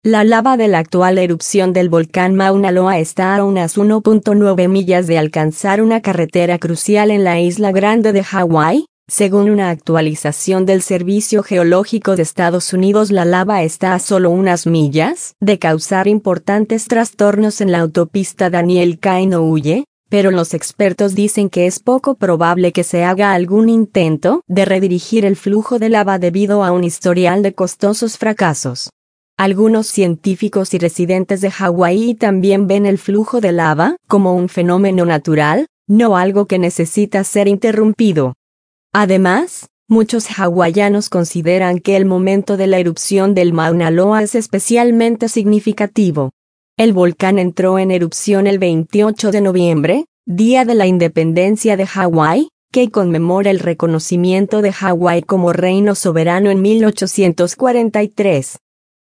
La lava de la actual erupción del volcán Mauna Loa está a unas 1.9 millas de alcanzar una carretera crucial en la isla Grande de Hawái. Según una actualización del Servicio Geológico de Estados Unidos, la lava está a solo unas millas de causar importantes trastornos en la autopista Daniel K. Inouye, pero los expertos dicen que es poco probable que se haga algún intento de redirigir el flujo de lava debido a un historial de costosos fracasos. Algunos científicos y residentes de Hawái también ven el flujo de lava como un fenómeno natural, no algo que necesita ser interrumpido. Además, muchos hawaianos consideran que el momento de la erupción del Mauna Loa es especialmente significativo. El volcán entró en erupción el 28 de noviembre, día de la independencia de Hawái, que conmemora el reconocimiento de Hawái como reino soberano en 1843.